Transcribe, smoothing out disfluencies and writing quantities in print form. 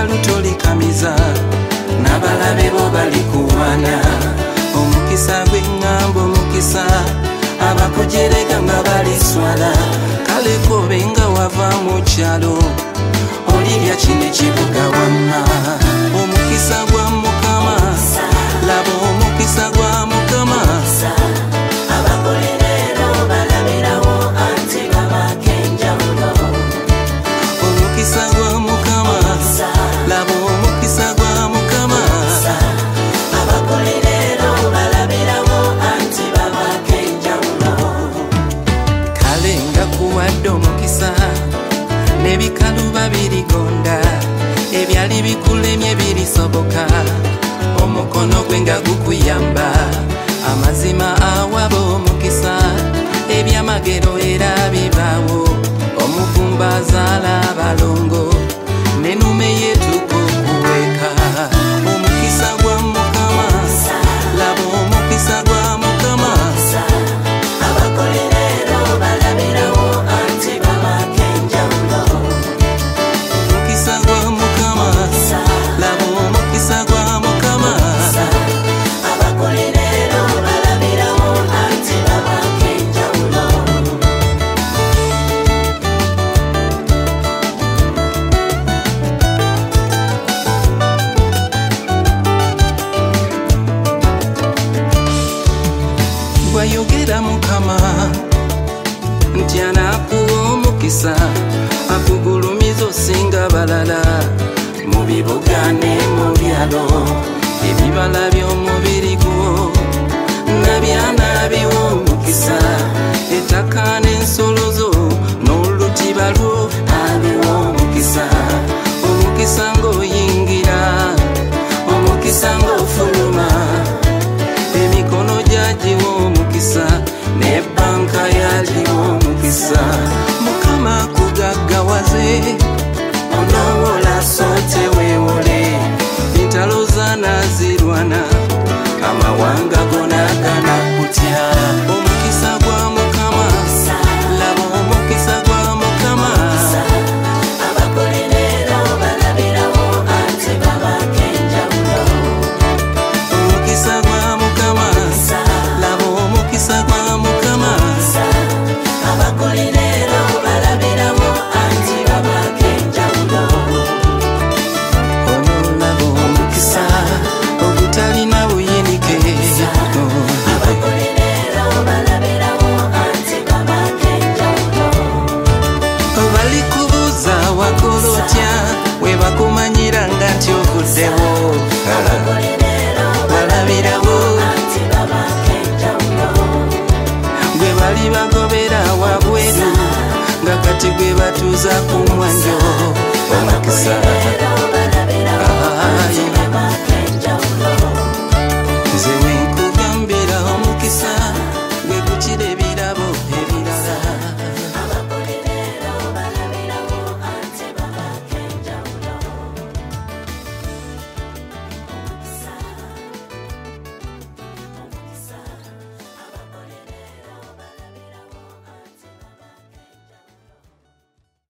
lutolikamiza n'abalabe bo balikuwana omukisa gw'eŋŋamba omukisa abakujerega nga baliswala kale kobe nga wava mu kyalo olirya kino ekibuga wamma omukisa gwa Mukama laba omukisa gwa Mukama abakolerero balabirawo anti babakenjawulo omukisa gwa Mukama laba omukisa gwa Mukama abakolerero balabirawo anti babakenjawulo kale nga kuwadde omukisa n'ebikalu babirigonda ebyali bikulemye birisoboka omukono gwe nga gukuyamba amazima awaba omukisa ebyamagero era bibaawo omuvumba azaala abalongo n'ennume yeetuuka okuweeka omukisa gwa Mukama laba omukisa gwa Mukama abakolerero balabirawo anti babakenjawulo omukisa gwa Mukama laba omukisa gwa Mukama abakolerero balabirawo anti babakenjawulo gwayogera Mukama nti anaakuwa omukisa akugulumiza osinga balala mu bibuga ne mu byalo ebibala by'omubiri gwo nabyanabiwa omukisa ettaka n'ensolo zo n'olutiba lwo abiwa omukisa omukisa ng'oyingira omukisa ng'ofuluma emikono gyagiwa omukisa n'ebbanka yagiwa omukisa Mukama akugaggawaze onoowola so teweewole entalo zaanaazirwana amawanga gonna ganakutya omukisa gwa Mukama laba omukisa gwa Mukama abakolerero balabirawo anti babakenjawulo omukisa gwa Mukama laba omukisa gwa Mukama abakolerero balabirawo anti babakenjawulo olaba omukisa ogutalina buyinike abakolerero balabirawo anti babakenjawulo balikubuuza wakola otya we bakumanyira nga nti ovuddewo abakolerero balabirawo anti babakenjawulo gwe bali bagobera wabweru nga kati gwe batuuza ku mwanjo omukisa